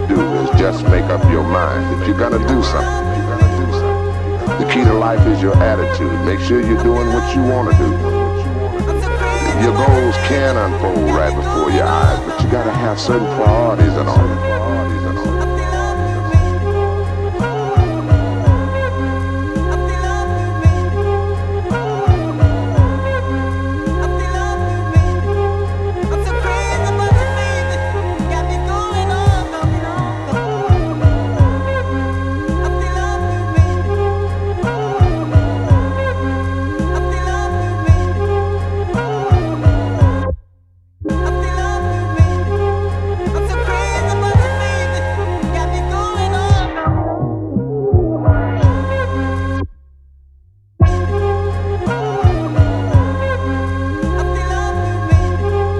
do is just make up your mind that you're gonna do something. The key to life is your attitude. Make sure you're doing what you want to do. Your goals can unfold right before your eyes, but you gotta have certain priorities and all.